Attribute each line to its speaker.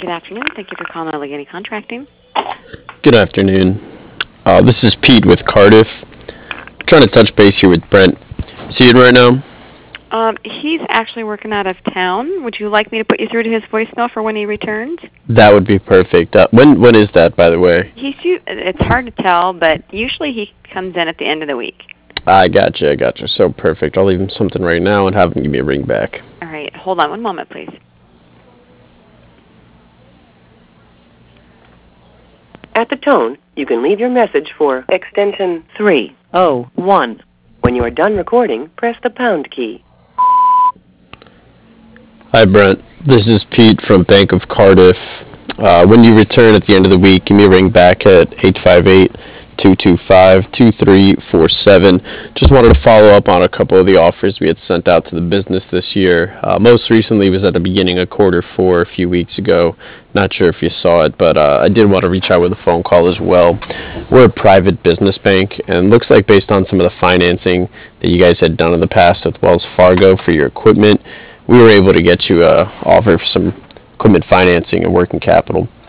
Speaker 1: Good afternoon. Thank you for calling Allegheny Contracting.
Speaker 2: Good afternoon. This is Pete with Cardiff. I'm trying to touch base here with Brent. See it right now?
Speaker 1: He's actually working out of town. Would you like me to put you through to his voicemail for when he returns?
Speaker 2: That would be perfect. When is that, by the way?
Speaker 1: It's hard to tell, but usually he comes in at the end of the week.
Speaker 2: I gotcha. So perfect. I'll leave him something right now and have him give me a ring back.
Speaker 1: All right. Hold on one moment, please.
Speaker 3: At the tone, you can leave your message for extension 301. When you are done recording, press the pound key.
Speaker 2: Hi, Brent. This is Pete from Bank of Cardiff. When you return at the end of the week, give me a ring back at 858-225-2347. Just wanted to follow up on a couple of the offers we had sent out to the business this year. Most recently was at the beginning of Q4 a few weeks ago. Not sure if you saw it, but I did want to reach out with a phone call as well. We're a private business bank, and looks like based on some of the financing that you guys had done in the past with Wells Fargo for your equipment, we were able to get you an offer for some equipment financing and working capital.